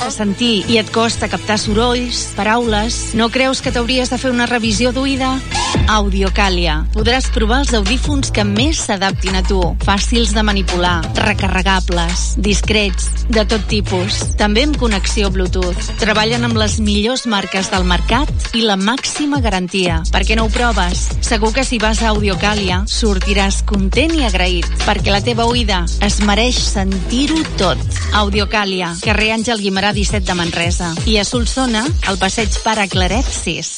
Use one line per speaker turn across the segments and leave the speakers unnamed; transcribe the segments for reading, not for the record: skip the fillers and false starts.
sense sentir i et costa captar sorolls, paraules, no creus que t'hauries de fer una revisió d'oïda? Audiocàlia. Podràs provar els audífons que més s'adaptin a tu. Fàcils de manipular, recarregables, discrets, de tot tipus. També amb connexió Bluetooth. Treballen amb les millors marques del mercat i la màxima garantia. Per què no ho proves? Segur que si vas a Audiocàlia sortiràs content i agraït, perquè la teva oïda es mereix sentir-ho tot. Audiocàlia, carrer Àngel Guimerà 17 de Manresa. I a Solsona, al passeig Pare Claret 6.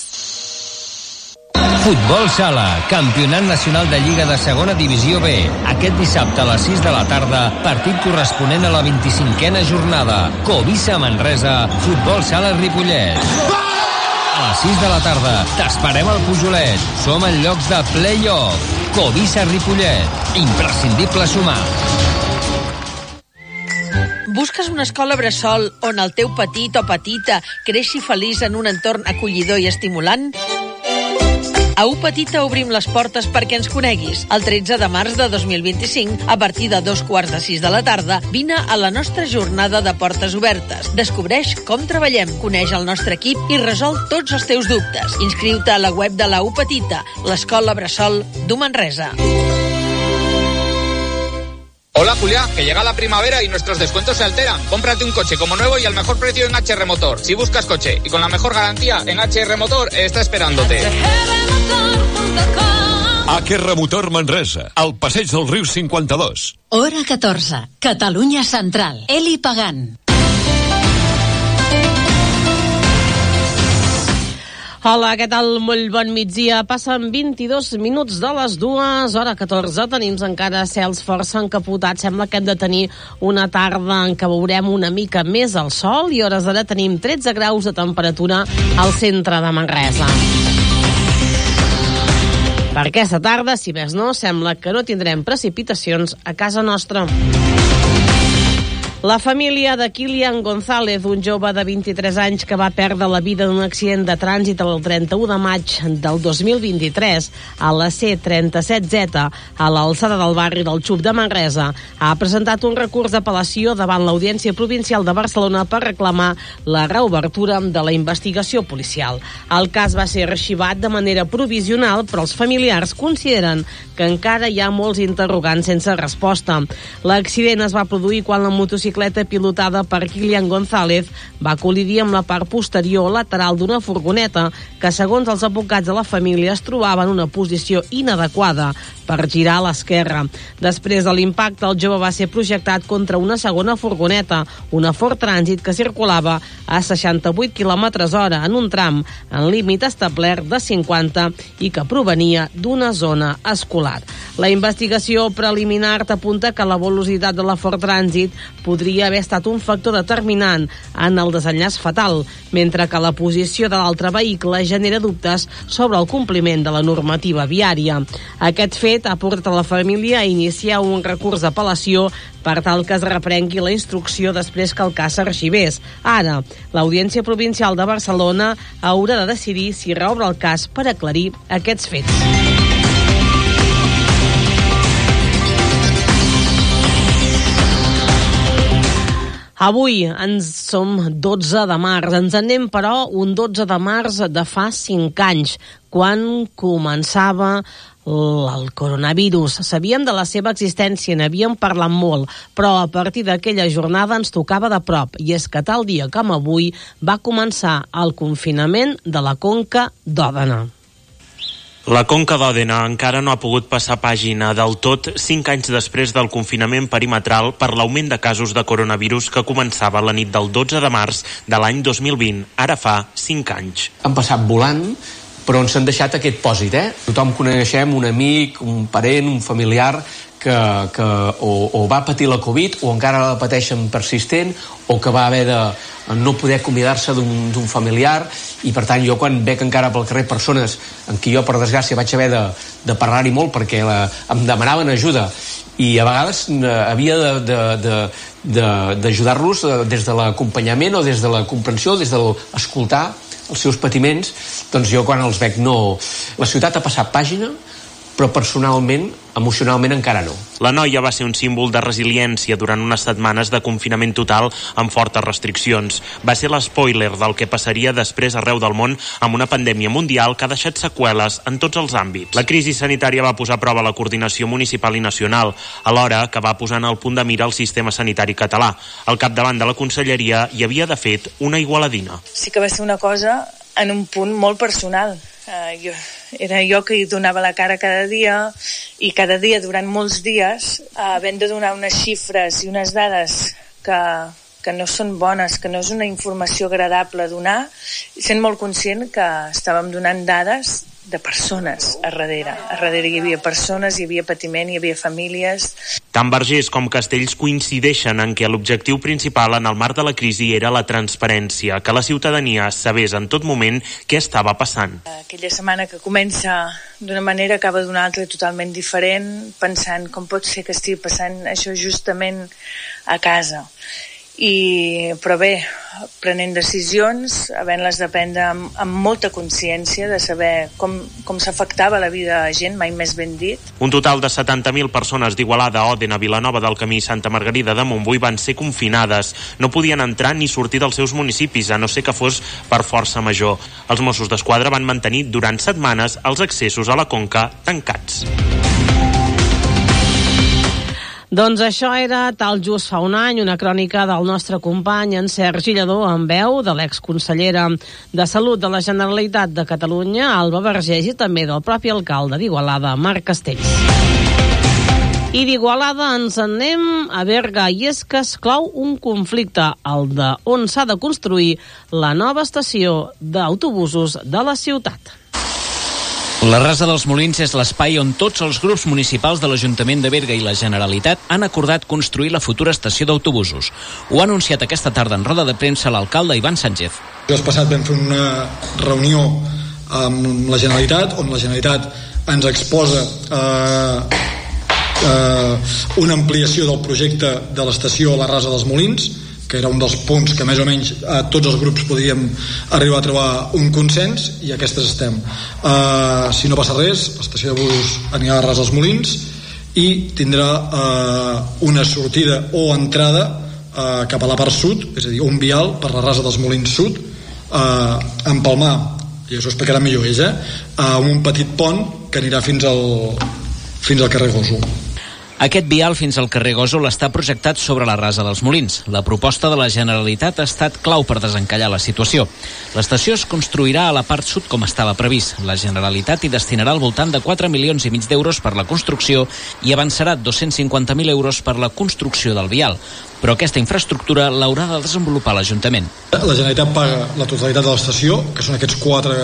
Futbol Sala, Campionat Nacional de Lliga de Segona Divisió B. Aquest dissabte a les 6 de la tarda, partit corresponent a la 25a jornada. Covisa Manresa, Futbol Sala Ripollet. A les 6 de la tarda, t'esperem al Pujolet. Som en llocs de play-off. Covisa Ripollet. Imprescindible sumar.
Busques una escola bressol on el teu petit o petita creixi feliç en un entorn acollidor i estimulant? A U Petita obrim les portes perquè ens coneguis. El 13 de març de 2025, a partir de 2:45 de la tarda, vine a la nostra jornada de portes obertes. Descobreix com treballem, coneix el nostre equip i resol tots els teus dubtes. Inscriu-te a la web de la U Petita, l'escola bressol d'U Manresa.
Hola Julia, que llega la primavera y nuestros descuentos se alteran. Cómprate un coche como nuevo y al mejor precio en HR Motor. Si buscas coche y con la mejor garantía, en HR Motor está esperándote.
HR Motor Manresa, al passeig del riu 52.
Hora 14, Catalunya Central. Eli Pagant.
Hola, què tal? Molt bon migdia. Passen 22 minuts de les 2, hora 14. Tenim encara cels força encapotats. Sembla que hem de tenir una tarda en què veurem una mica més el sol i hores d'ara tenim 13 graus de temperatura al centre de Manresa. Per aquesta tarda, si més no, sembla que no tindrem precipitacions a casa nostra. La família de Kilian González, un jove de 23 anys que va perdre la vida en un accident de trànsit el 31 de maig del 2023 a la C-37Z, a l'alçada del barri del Xup de Manresa, ha presentat un recurs d'apel·lació davant l'Audiència Provincial de Barcelona per reclamar la reobertura de la investigació policial. El cas va ser arxivat de manera provisional, però els familiars consideren que encara hi ha molts interrogants sense resposta. L'accident es va produir quan la motocicleta pilotada per Kilian González va col·lidir amb la part posterior lateral d'una furgoneta que, segons els advocats de la família, es trobava en una posició inadequada per girar a l'esquerra. Després de l'impacte, el jove va ser projectat contra una segona furgoneta, una Ford Transit que circulava a 68 km/h en un tram en límit establert de 50 i que provenia d'una zona escolar. La investigació preliminar apunta que la velocitat de la Ford Transit podria haver estat un factor determinant en el desenllaç fatal, mentre que la posició de l'altre vehicle genera dubtes sobre el compliment de la normativa viària. Aquest fet ha portat a la família a iniciar un recurs d'apel·lació per tal que es reprengui la instrucció després que el cas s'arxivés. Ara, l'Audiència Provincial de Barcelona haurà de decidir si reobre el cas per aclarir aquests fets. Avui som 12 de març. Ens anem, però, un 12 de març de fa 5 anys, quan començava el coronavirus. Sabíem de la seva existència, n'havíem parlat molt, però a partir d'aquella jornada ens tocava de prop, i és que tal dia com avui va començar el confinament de la Conca d'Òdena.
La Conca d'Òdena encara no ha pogut passar pàgina del tot 5 anys després del confinament perimetral per l'augment de casos de coronavirus que començava la nit del 12 de març de l'any 2020, ara fa 5 anys.
Han passat volant, però ens han deixat aquest pòsit, Tothom coneixem un amic, un parent, un familiar que o va patir la Covid o encara la pateixen persistent o que va haver de no poder acomiadar-se d'un familiar, i per tant jo quan veig encara pel carrer persones amb qui jo per desgràcia vaig haver de parlar-hi molt perquè em demanaven ajuda i a vegades havia d'ajudar-los des de l'acompanyament o des de la comprensió, des de l'escoltar els seus patiments, doncs jo quan els veig no... La ciutat ha passat pàgina, però personalment, emocionalment encara no.
La noia va ser un símbol de resiliència durant unes setmanes de confinament total amb fortes restriccions. Va ser l'espoiler del que passaria després arreu del món amb una pandèmia mundial que ha deixat seqüeles en tots els àmbits. La crisi sanitària va posar a prova la coordinació municipal i nacional, alhora que va posar en el punt de mira el sistema sanitari català. Al capdavant de la conselleria hi havia, de fet, una igualadina.
Sí que va ser una cosa en un punt molt personal. Era jo que hi donava la cara cada dia, i cada dia durant molts dies, havent de donar unes xifres i unes dades que no són bones, que no és una informació agradable donar, sent molt conscient que estàvem donant dades de persones a darrere. A darrere hi havia persones, hi havia patiment, hi havia famílies.
Tant Vergés com Castells coincideixen en que l'objectiu principal en el marc de la crisi era la transparència, que la ciutadania sabés en tot moment què estava passant.
Aquella setmana que comença d'una manera acaba d'una altra totalment diferent, pensant com pot ser que estigui passant això justament a casa. Però bé, prenent decisions, havent-les de prendre amb molta consciència de saber com s'afectava la vida de la gent, mai més ben dit.
Un total de 70.000 persones d'Igualada, Òdena, Vilanova del Camí i Santa Margarida de Montbui van ser confinades. No podien entrar ni sortir dels seus municipis, a no ser que fos per força major. Els Mossos d'Esquadra van mantenir durant setmanes els accessos a la Conca tancats.
Doncs això era tal just fa un any, una crònica del nostre company en Sergi Lledó en veu de l'exconsellera de Salut de la Generalitat de Catalunya, Alba Vergés, i també del propi alcalde d'Igualada, Marc Castells. I d'Igualada ens en anem a Berga, i és que es clou un conflicte, el de on s'ha de construir la nova estació d'autobusos de la ciutat.
La Rasa dels Molins és l'espai on tots els grups municipals de l'Ajuntament de Berga i la Generalitat han acordat construir la futura estació d'autobusos. Ho ha anunciat aquesta tarda en roda de premsa l'alcalde Ivan Sánchez.
El passat vam fer una reunió amb la Generalitat, on la Generalitat ens exposa una ampliació del projecte de l'estació a la Rasa dels Molins, que era un dels punts que més o menys tots els grups podíem arribar a trobar un consens, i aquestes estem. Si no passa res, l'estació d'autobusos anirà a la Rasa dels Molins i tindrà una sortida o entrada cap a la part sud, és a dir, un vial per la Rasa dels Molins sud, empalmar, i això ho explicarà millor ells, amb un petit pont que anirà fins al carrer Gósol.
Aquest vial fins al carrer Gósol està projectat sobre la Rasa dels Molins. La proposta de la Generalitat ha estat clau per desencallar la situació. L'estació es construirà a la part sud com estava previst. La Generalitat hi destinarà al voltant de 4,5 milions d'euros per la construcció i avançarà 250.000 euros per la construcció del vial. Però aquesta infraestructura l'haurà de desenvolupar l'Ajuntament.
La Generalitat paga la totalitat de l'estació, que són aquests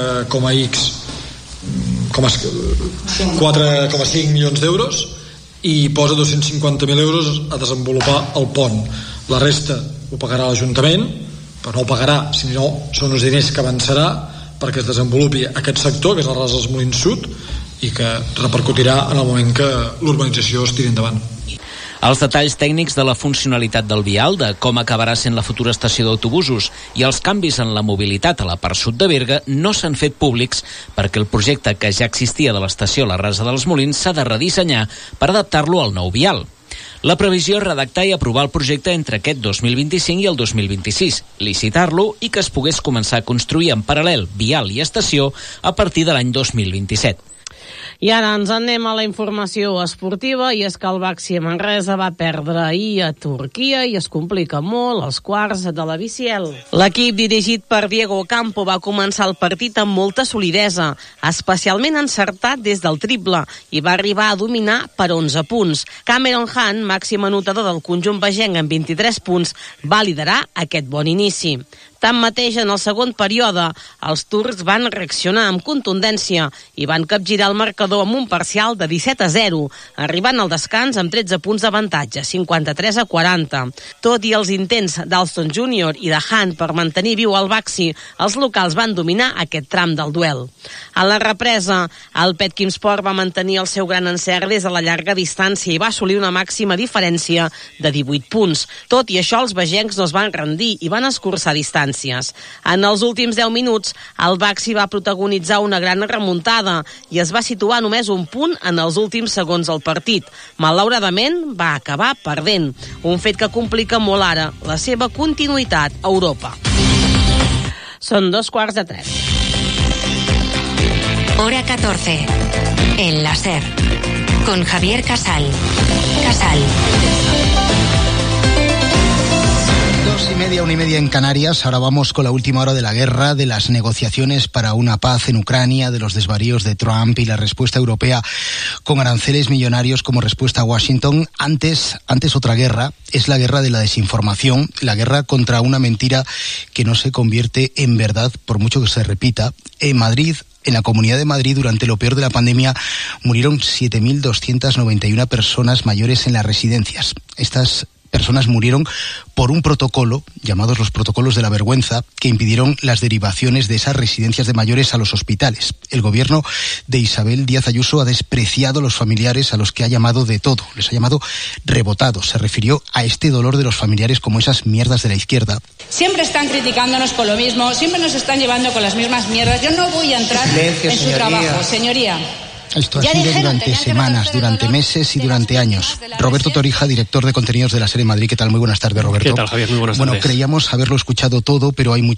4,5 milions d'euros, i posa 250.000 euros a desenvolupar el pont. La resta ho pagarà l'Ajuntament, però no ho pagarà, sinó són uns diners que avançarà perquè es desenvolupi aquest sector, que és la Rasa dels Molins Sud, i que repercutirà en el moment que l'urbanització es tiri endavant.
Els detalls tècnics de la funcionalitat del vial, de com acabarà sent la futura estació d'autobusos i els canvis en la mobilitat a la part sud de Berga no s'han fet públics perquè el projecte que ja existia de l'estació a la Rasa dels Molins s'ha de redissenyar per adaptar-lo al nou vial. La previsió és redactar i aprovar el projecte entre aquest 2025 i el 2026, licitar-lo i que es pogués començar a construir en paral·lel vial i estació a partir de l'any 2027.
I ara ens anem a la informació esportiva, i és que el Baxi Manresa va perdre ahir a Turquia i es complica molt els quarts de la BCL. L'equip dirigit per Diego Campo va començar el partit amb molta solidesa, especialment encertat des del triple, i va arribar a dominar per 11 punts. Cameron Hunt, màxim anotador del conjunt bagenc amb 23 punts, va liderar aquest bon inici. Tanmateix, en el segon període, els turcs van reaccionar amb contundència i van capgirar el marcador amb un parcial de 17-0, arribant al descans amb 13 punts d'avantatge, 53-40. Tot i els intents d'Alston Jr. i de Hunt per mantenir viu el Baxi, els locals van dominar aquest tram del duel. A la represa, el Petkimspor va mantenir el seu gran encert des de la llarga distància i va assolir una màxima diferència de 18 punts. Tot i això, els bagencs no es van rendir i van escurçar distància. diferències. En els últims 10 minuts, el Baxi va protagonitzar una gran remuntada i es va situar només un punt en els últims segons del partit. Malauradament, va acabar perdent, un fet que complica molt ara la seva continuïtat a Europa. Són 2:15.
Hora 14. En la SER. Con Javier Casal. Casal.
2:30, 1:30 en Canarias. Ahora vamos con la última hora de la guerra, de las negociaciones para una paz en Ucrania, de los desvaríos de Trump y la respuesta europea con aranceles millonarios como respuesta a Washington. Antes otra guerra, es la guerra de la desinformación, la guerra contra una mentira que no se convierte en verdad por mucho que se repita. En Madrid, en la Comunidad de Madrid, durante lo peor de la pandemia, murieron 7.291 personas mayores en las residencias. Estas personas murieron por un protocolo, llamados los protocolos de la vergüenza, que impidieron las derivaciones de esas residencias de mayores a los hospitales. El gobierno de Isabel Díaz Ayuso ha despreciado a los familiares, a los que ha llamado de todo, les ha llamado rebotados. Se refirió a este dolor de los familiares como esas mierdas de la izquierda.
Siempre están criticándonos con lo mismo, siempre nos están llevando con las mismas mierdas. Yo no voy a entrar en su trabajo, señoría.
Esto ha sido durante semanas, durante meses y durante años. Roberto Torija, director de contenidos de la SER en Madrid. ¿Qué tal? Muy buenas tardes, Roberto.
¿Qué tal, Javier? Muy buenas tardes.
Bueno, creíamos haberlo escuchado todo, pero hay